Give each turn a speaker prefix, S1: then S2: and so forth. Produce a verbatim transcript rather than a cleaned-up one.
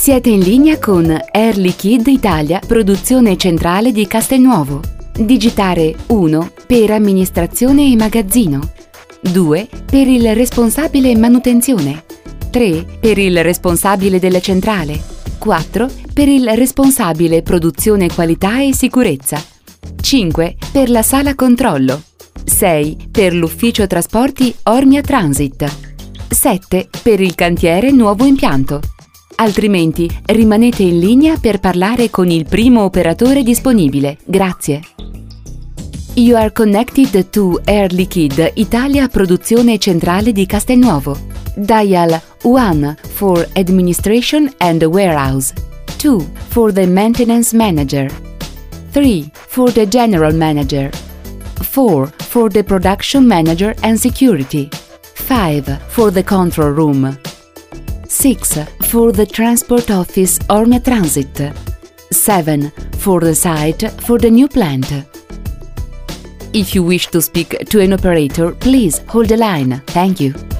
S1: Siete in linea con Air Liquide Italia, produzione centrale di Castelnuovo. Digitare uno per amministrazione e magazzino, due per il responsabile manutenzione, tre per il responsabile della centrale, quattro per il responsabile produzione qualità e sicurezza, cinque per la sala controllo, sei per l'ufficio trasporti Ormia Transit, sette per il cantiere nuovo impianto. Altrimenti rimanete in linea per parlare con il primo operatore disponibile. Grazie. You are connected to Air Liquide Italia, produzione centrale di Castelnuovo. Dial one for administration and warehouse, two for the maintenance manager, three for the general manager, four for the production manager and security, five for the control room, six for the transport office Ormia Transit, seven for the site for the new plant. If you wish to speak to an operator, please hold the line. Thank you.